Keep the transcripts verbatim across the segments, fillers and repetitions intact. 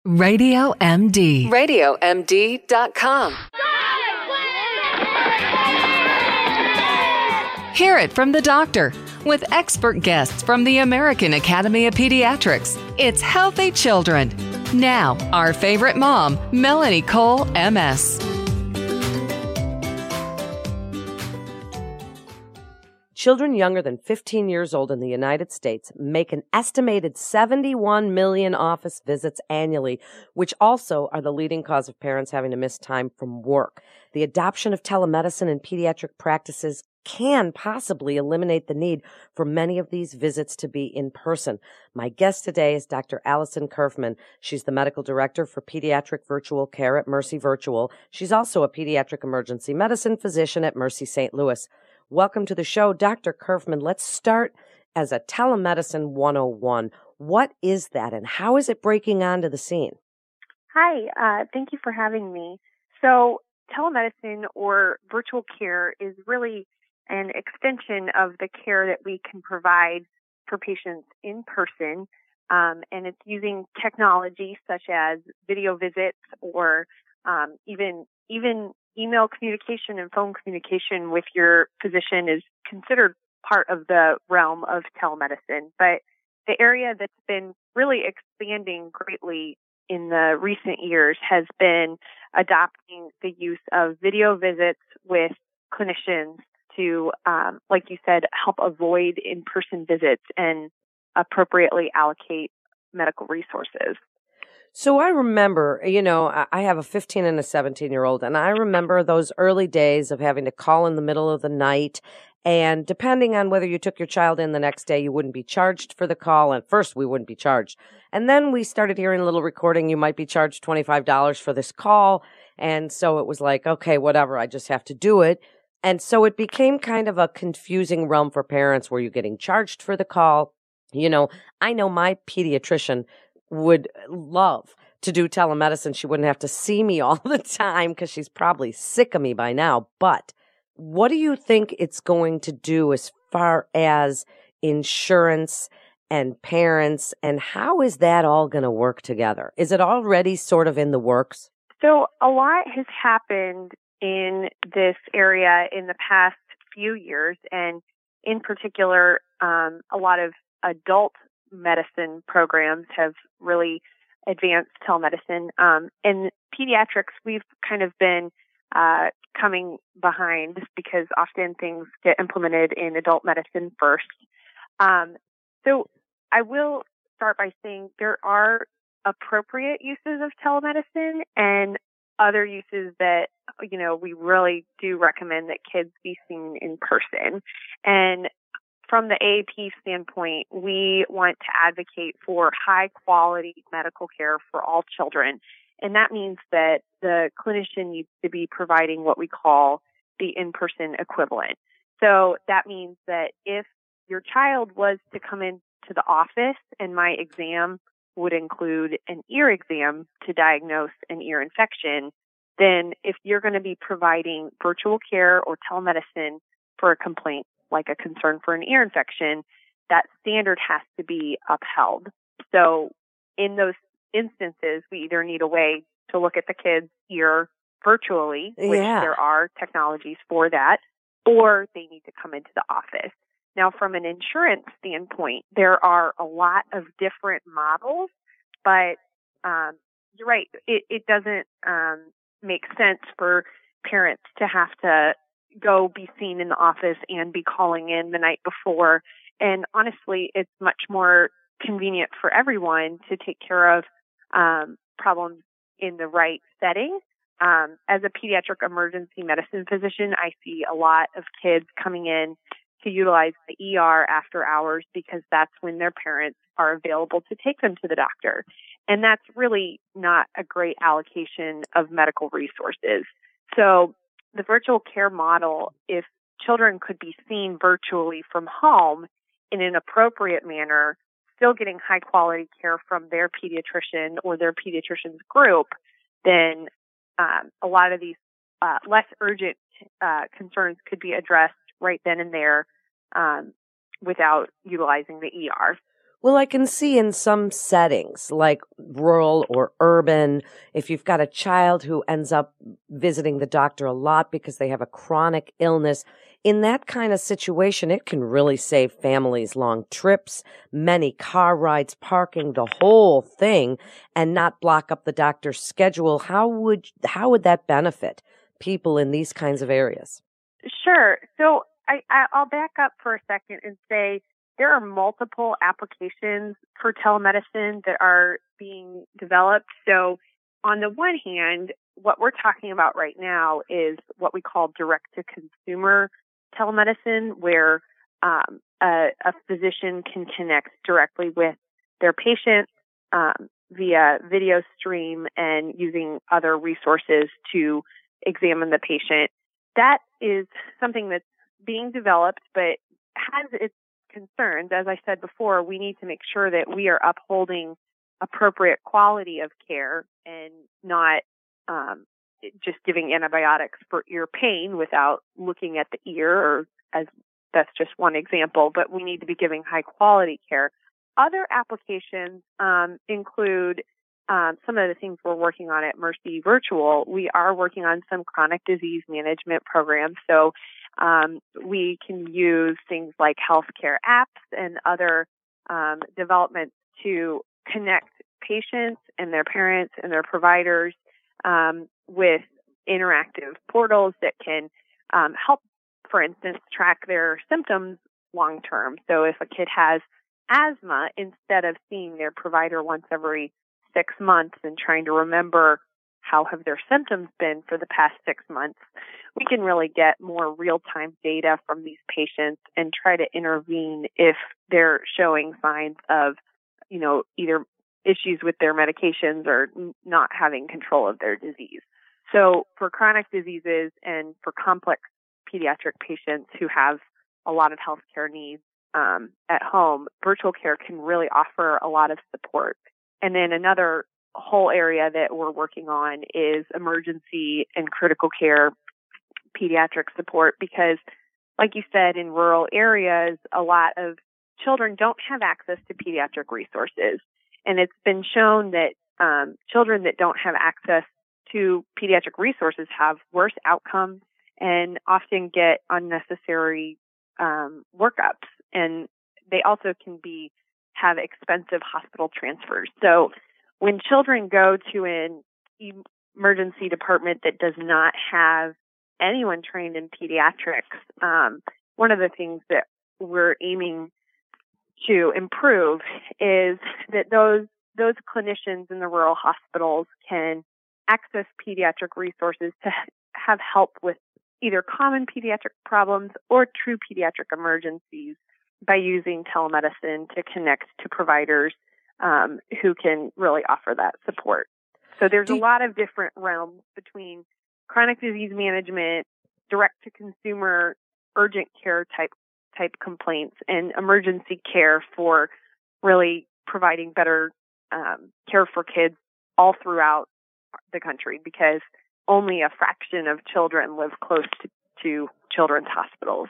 Radio M D. radio M D dot com. Hear it from the doctor with expert guests from the American Academy of Pediatrics. It's Healthy Children. Now, our favorite mom, Melanie Cole, M S. Children younger than fifteen years old in the United States make an estimated seventy-one million office visits annually, which also are the leading cause of parents having to miss time from work. The adoption of telemedicine in pediatric practices can possibly eliminate the need for many of these visits to be in person. My guest today is Doctor Allison Curfman. She's the medical director for pediatric virtual care at Mercy Virtual. She's also a pediatric emergency medicine physician at Mercy Saint Louis. Welcome to the show, Doctor Curfman. Let's start as a telemedicine one oh one. What is that and how is it breaking onto the scene? Hi, uh, thank you for having me. So telemedicine or virtual care is really an extension of the care that we can provide for patients in person, um, and it's using technology such as video visits or um, even even email communication and phone communication with your physician is considered part of the realm of telemedicine. But the area that's been really expanding greatly in the recent years has been adopting the use of video visits with clinicians to, um, like you said, help avoid in-person visits and appropriately allocate medical resources. So I remember, you know, I have a fifteen and a seventeen-year-old, and I remember those early days of having to call in the middle of the night, and depending on whether you took your child in the next day, you wouldn't be charged for the call. And first, we wouldn't be charged. And then we started hearing a little recording, you might be charged twenty-five dollars for this call. And so it was like, okay, whatever, I just have to do it. And so it became kind of a confusing realm for parents. Were you getting charged for the call? You know, I know my pediatrician would love to do telemedicine. She wouldn't have to see me all the time because she's probably sick of me by now. But what do you think it's going to do as far as insurance and parents, and how is that all going to work together? Is it already sort of in the works? So a lot has happened in this area in the past few years, and in particular, um, a lot of adult medicine programs have really advanced telemedicine. Um, in pediatrics, we've kind of been uh, coming behind because often things get implemented in adult medicine first. Um, so I will start by saying there are appropriate uses of telemedicine and other uses that, you know, we really do recommend that kids be seen in person. And from the A A P standpoint, we want to advocate for high quality medical care for all children. And that means that the clinician needs to be providing what we call the in-person equivalent. So that means that if your child was to come into the office and my exam would include an ear exam to diagnose an ear infection, then if you're going to be providing virtual care or telemedicine for a complaint, like a concern for an ear infection, that standard has to be upheld. So in those instances, we either need a way to look at the kid's ear virtually, which Yeah. there are technologies for that, or they need to come into the office. Now, from an insurance standpoint, there are a lot of different models, but um, you're right, it, it doesn't um, make sense for parents to have to go be seen in the office and be calling in the night before. And honestly, it's much more convenient for everyone to take care of um, problems in the right setting. Um, as a pediatric emergency medicine physician, I see a lot of kids coming in to utilize the E R after hours because that's when their parents are available to take them to the doctor. And that's really not a great allocation of medical resources. So the virtual care model, if children could be seen virtually from home in an appropriate manner, still getting high quality care from their pediatrician or their pediatrician's group, then um, a lot of these uh, less urgent uh, concerns could be addressed right then and there um, without utilizing the E R. Well, I can see in some settings, like rural or urban, if you've got a child who ends up visiting the doctor a lot because they have a chronic illness, in that kind of situation, it can really save families long trips, many car rides, parking, the whole thing, and not block up the doctor's schedule. How would, how would that benefit people in these kinds of areas? Sure. So I, I, I'll back up for a second and say, there are multiple applications for telemedicine that are being developed. So on the one hand, what we're talking about right now is what we call direct-to-consumer telemedicine, where um, a, a physician can connect directly with their patient um, via video stream and using other resources to examine the patient. That is something that's being developed, but has its concerns. As I said before, we need to make sure that we are upholding appropriate quality of care and not um, just giving antibiotics for ear pain without looking at the ear, or as that's just one example, but we need to be giving high quality care. Other applications um, include um, some of the things we're working on at Mercy Virtual. We are working on some chronic disease management programs. So Um, we can use things like healthcare apps and other um, developments to connect patients and their parents and their providers um, with interactive portals that can um, help, for instance, track their symptoms long term. So if a kid has asthma, instead of seeing their provider once every six months and trying to remember how have their symptoms been for the past six months, we can really get more real-time data from these patients and try to intervene if they're showing signs of, you know, either issues with their medications or not having control of their disease. So for chronic diseases and for complex pediatric patients who have a lot of healthcare needs um, at home, virtual care can really offer a lot of support. And then another whole area that we're working on is emergency and critical care pediatric support, because like you said, in rural areas, a lot of children don't have access to pediatric resources. And it's been shown that um, children that don't have access to pediatric resources have worse outcomes and often get unnecessary um, workups. And they also can be have expensive hospital transfers. So when children go to an emergency department that does not have anyone trained in pediatrics, um, one of the things that we're aiming to improve is that those those clinicians in the rural hospitals can access pediatric resources to have help with either common pediatric problems or true pediatric emergencies by using telemedicine to connect to providers um, who can really offer that support. So there's a lot of different realms between chronic disease management, direct-to-consumer, urgent care type type complaints, and emergency care for really providing better um, care for kids all throughout the country, because only a fraction of children live close to, to children's hospitals.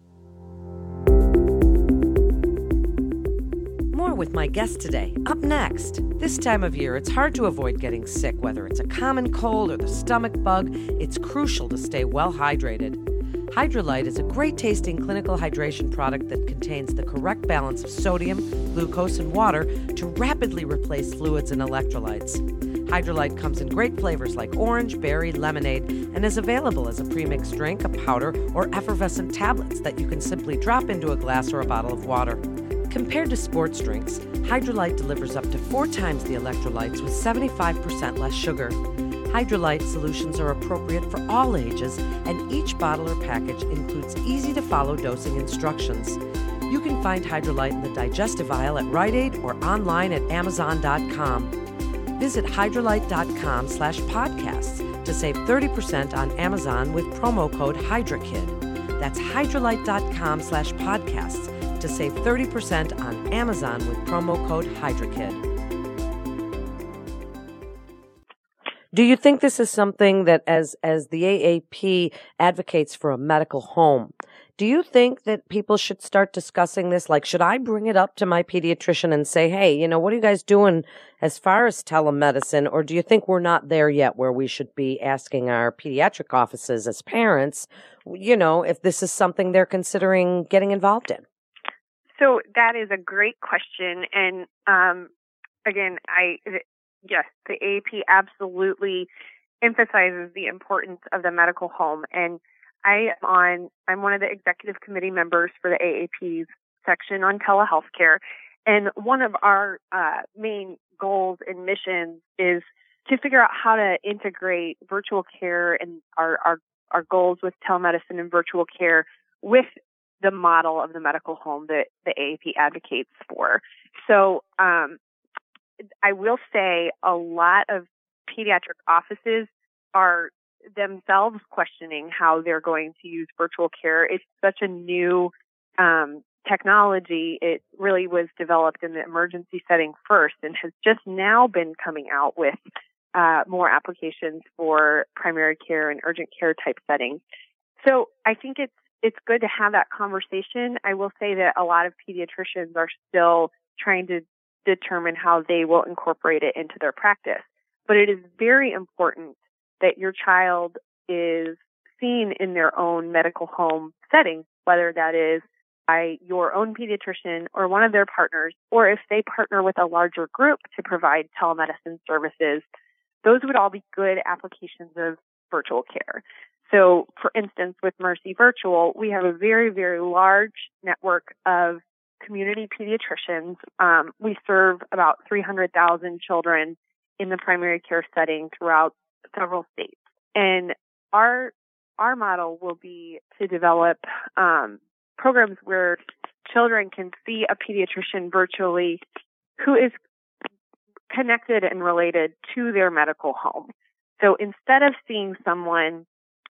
More with my guest today. Up next, this time of year, it's hard to avoid getting sick, whether it's a common cold or the stomach bug. It's crucial to stay well hydrated. Hydralyte is a great-tasting clinical hydration product that contains the correct balance of sodium, glucose, and water to rapidly replace fluids and electrolytes. Hydralyte comes in great flavors like orange, berry, lemonade, and is available as a premixed drink, a powder, or effervescent tablets that you can simply drop into a glass or a bottle of water. Compared to sports drinks, Hydralyte delivers up to four times the electrolytes with seventy-five percent less sugar. Hydralyte solutions are appropriate for all ages, and each bottle or package includes easy-to-follow dosing instructions. You can find Hydralyte in the digestive aisle at Rite Aid or online at amazon dot com. Visit hydralyte.com slash podcasts to save thirty percent on Amazon with promo code HydraKid. That's hydralyte.com slash podcasts to save thirty percent on Amazon with promo code HydraKid. Do you think this is something that, as as the A A P advocates for a medical home, Do you think that people should start discussing this? Like, should I bring it up to my pediatrician and say, hey, you know, what are you guys doing as far as telemedicine? Or do you think we're not there yet where we should be asking our pediatric offices as parents, you know, if this is something they're considering getting involved in? So that is a great question. And um, again, I yes, the A A P absolutely emphasizes the importance of the medical home. And I am on, I'm one of the executive committee members for the A A P's section on telehealth care. And one of our uh, main goals and missions is to figure out how to integrate virtual care and our, our, our goals with telemedicine and virtual care with the model of the medical home that the A A P advocates for. So um, I will say a lot of pediatric offices are themselves questioning how they're going to use virtual care. It's such a new um, technology. It really was developed in the emergency setting first and has just now been coming out with uh, more applications for primary care and urgent care type settings. So I think it's it's good to have that conversation. I will say that a lot of pediatricians are still trying to determine how they will incorporate it into their practice. But it is very important that your child is seen in their own medical home setting, whether that is by your own pediatrician or one of their partners, or if they partner with a larger group to provide telemedicine services. Those would all be good applications of virtual care. So, for instance, with Mercy Virtual, we have a very, very large network of community pediatricians. Um, we serve about three hundred thousand children in the primary care setting throughout several states. And our our model will be to develop um, programs where children can see a pediatrician virtually who is connected and related to their medical home. So instead of seeing someone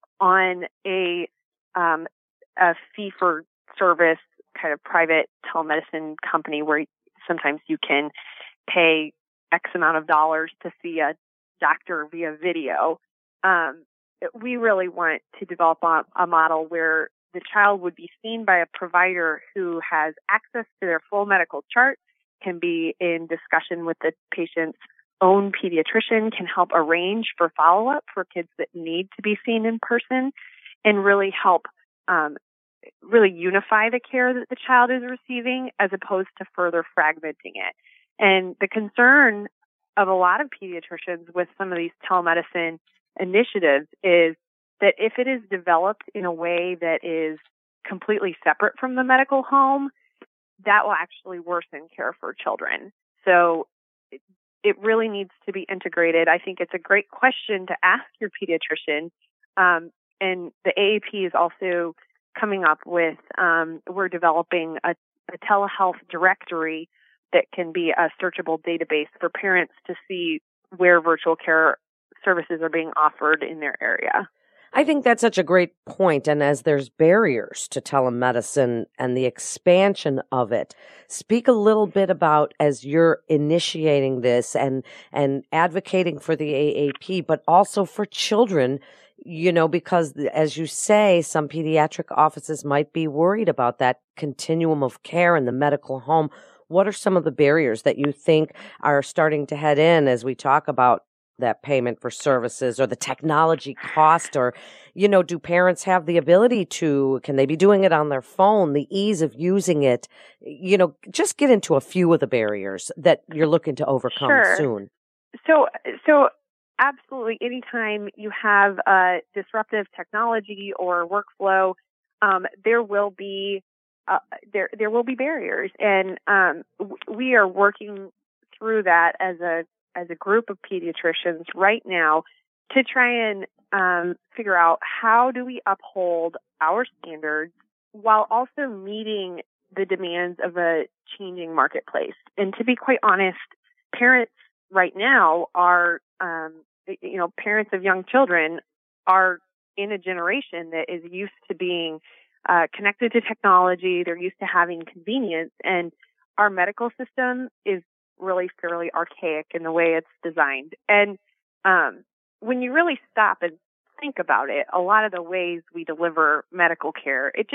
on a um, a fee-for-service kind of private telemedicine company where sometimes you can pay X amount of dollars to see a doctor via video, um, we really want to develop a, a model where the child would be seen by a provider who has access to their full medical chart, can be in discussion with the patient's own pediatrician, can help arrange for follow-up for kids that need to be seen in person, and really help um, really unify the care that the child is receiving as opposed to further fragmenting it. And the concern of a lot of pediatricians with some of these telemedicine initiatives is that if it is developed in a way that is completely separate from the medical home, that will actually worsen care for children. So it, it really needs to be integrated. I think it's a great question to ask your pediatrician. Um, and the A A P is also coming up with, um, we're developing a, a telehealth directory that can be a searchable database for parents to see where virtual care services are being offered in their area. I think that's such a great point. And as there's barriers to telemedicine and the expansion of it, speak a little bit about as you're initiating this and, and advocating for the A A P, but also for children, you know, because as you say, some pediatric offices might be worried about that continuum of care in the medical home. What are some of the barriers that you think are starting to head in as we talk about that payment for services or the technology cost? Or, you know, do parents have the ability to, can they be doing it on their phone, the ease of using it? You know, just get into a few of the barriers that you're looking to overcome Sure. soon. So, so absolutely, anytime you have a disruptive technology or workflow, um, there will be uh, there there will be barriers, and um, w- we are working through that as a as a group of pediatricians right now to try and um, figure out how do we uphold our standards while also meeting the demands of a changing marketplace. And to be quite honest, parents right now are, um, you know, parents of young children are in a generation that is used to being uh, connected to technology. They're used to having convenience, and our medical system is really fairly archaic in the way it's designed. And um, when you really stop and think about it, a lot of the ways we deliver medical care, it just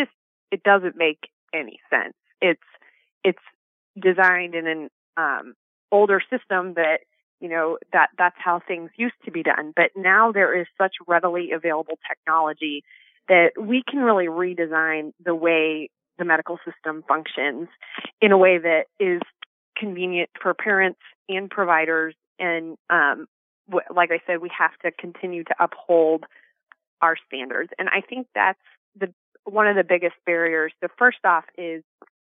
it doesn't make any sense. It's it's designed in an um, older system that, you know, that that's how things used to be done. But now there is such readily available technology that we can really redesign the way the medical system functions in a way that is convenient for parents and providers. And um, w- like I said, we have to continue to uphold our standards. And I think that's the one of the biggest barriers. The first off is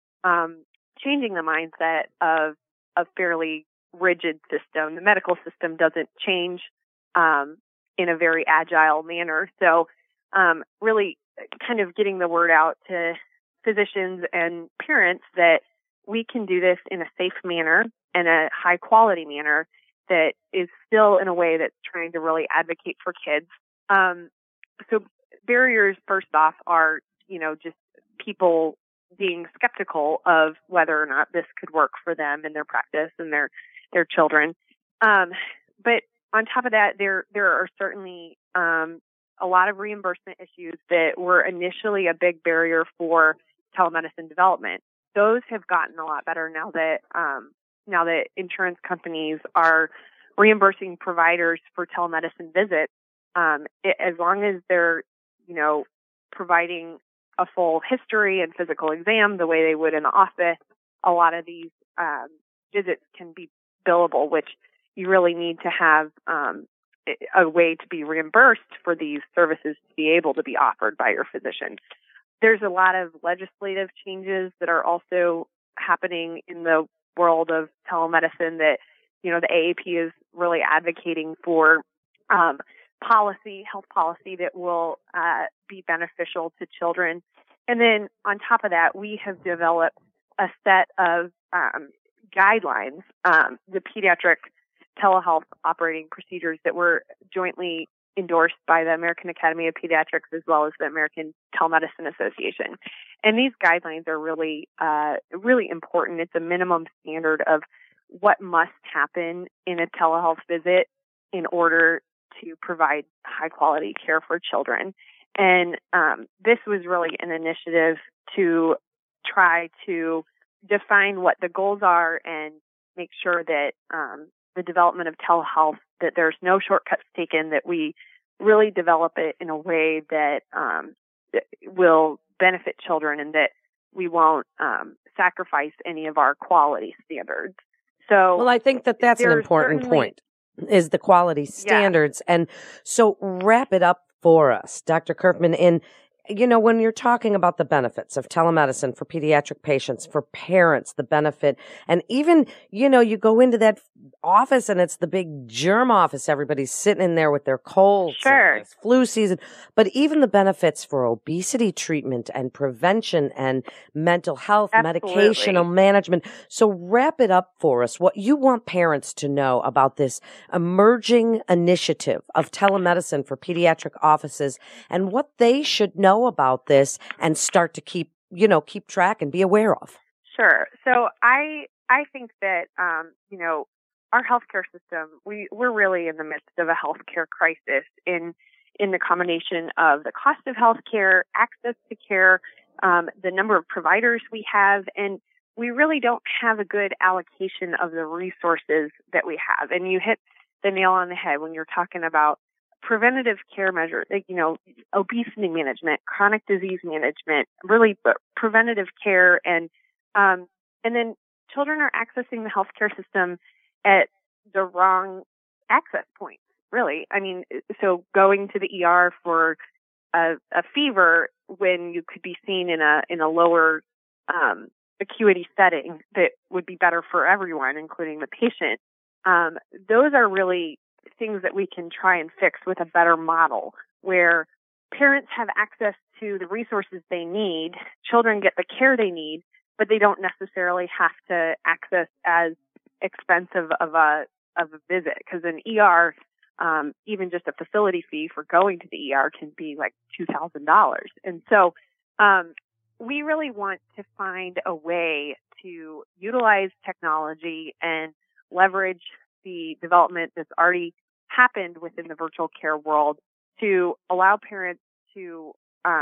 um, changing the mindset of a fairly rigid system. The medical system doesn't change um, in a very agile manner. So um, really kind of getting the word out to physicians and parents that we can do this in a safe manner and a high quality manner that is still in a way that's trying to really advocate for kids. Um, so barriers, first off, are, you know, just people being skeptical of whether or not this could work for them in their practice and their, their children. Um, but on top of that, there, there are certainly, um, a lot of reimbursement issues that were initially a big barrier for telemedicine development. Those have gotten a lot better now that, um, now that insurance companies are reimbursing providers for telemedicine visits. Um, it, as long as they're, you know, providing a full history and physical exam the way they would in the office, a lot of these um, visits can be billable, which you really need to have um, a way to be reimbursed for these services to be able to be offered by your physician. There's a lot of legislative changes that are also happening in the world of telemedicine that, you know, the A A P is really advocating for um, policy, health policy that will uh, be beneficial to children. And then on top of that, we have developed a set of um, guidelines, um, the pediatric telehealth operating procedures that were jointly endorsed by the American Academy of Pediatrics as well as the American Telemedicine Association. And these guidelines are really, uh, really important. It's a minimum standard of what must happen in a telehealth visit in order to provide high quality care for children. And um, this was really an initiative to try to define what the goals are and make sure that um, the development of telehealth, that there's no shortcuts taken, that we really develop it in a way that, um, that will benefit children and that we won't um, sacrifice any of our quality standards. So, well, I think that that's an important point, is the quality standards. Yeah. And so wrap it up for us, Doctor Kerfman. And, you know, when you're talking about the benefits of telemedicine for pediatric patients, for parents, the benefit, and even, you know, you go into that office and it's the big germ office. Everybody's sitting in there with their colds. Sure. And it's flu season. But even the benefits for obesity treatment and prevention and mental health, Absolutely. medicational management. So wrap it up for us. What you want parents to know about this emerging initiative of telemedicine for pediatric offices and what they should know about this and start to keep, you know, keep track and be aware of. Sure. So I, I think that, um, you know, our healthcare system, we, we're really in the midst of a healthcare crisis in, in the combination of the cost of healthcare, access to care, um, the number of providers we have, and we really don't have a good allocation of the resources that we have. And you hit the nail on the head when you're talking about preventative care measures, like, you know, obesity management, chronic disease management, really preventative care. And, um, and then children are accessing the healthcare system at the wrong access points, really. I mean, so going to the E R for a, a fever when you could be seen in a, in a lower, um, acuity setting that would be better for everyone, including the patient. Um, those are really things that we can try and fix with a better model where parents have access to the resources they need, children get the care they need, but they don't necessarily have to access as expensive of a of a visit, because an E R, um, even just a facility fee for going to the E R can be like two thousand dollars. And so um, we really want to find a way to utilize technology and leverage the development that's already happened within the virtual care world to allow parents to um,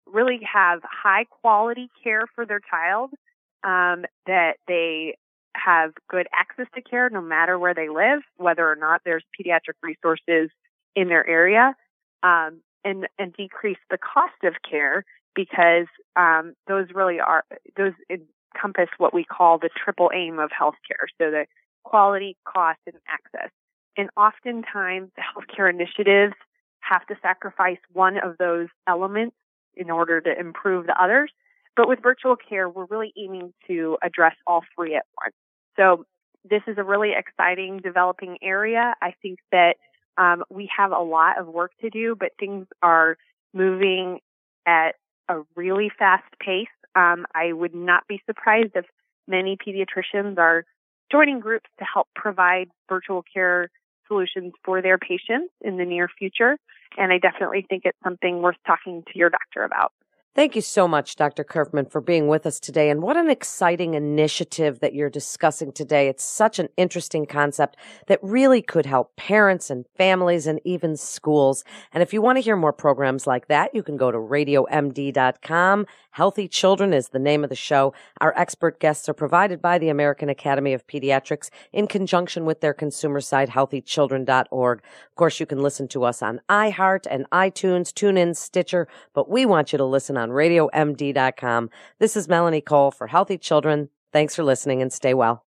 really have high quality care for their child, um, that they have good access to care no matter where they live, whether or not there's pediatric resources in their area, um, and, and decrease the cost of care because um, those really are, those encompass what we call the triple aim of healthcare. So the quality, cost, and access. And oftentimes the healthcare initiatives have to sacrifice one of those elements in order to improve the others. But with virtual care, we're really aiming to address all three at once. So this is a really exciting developing area. I think that um, we have a lot of work to do, but things are moving at a really fast pace. Um, I would not be surprised if many pediatricians are joining groups to help provide virtual care solutions for their patients in the near future. And I definitely think it's something worth talking to your doctor about. Thank you so much, Doctor Kerfman, for being with us today. And what an exciting initiative that you're discussing today. It's such an interesting concept that really could help parents and families and even schools. And if you want to hear more programs like that, you can go to radio m d dot com. Healthy Children is the name of the show. Our expert guests are provided by the American Academy of Pediatrics in conjunction with their consumer site, healthy children dot org. Of course, you can listen to us on iHeart and iTunes, TuneIn, Stitcher, but we want you to listen on radio m d dot com. This is Melanie Cole for Healthy Children. Thanks for listening and stay well.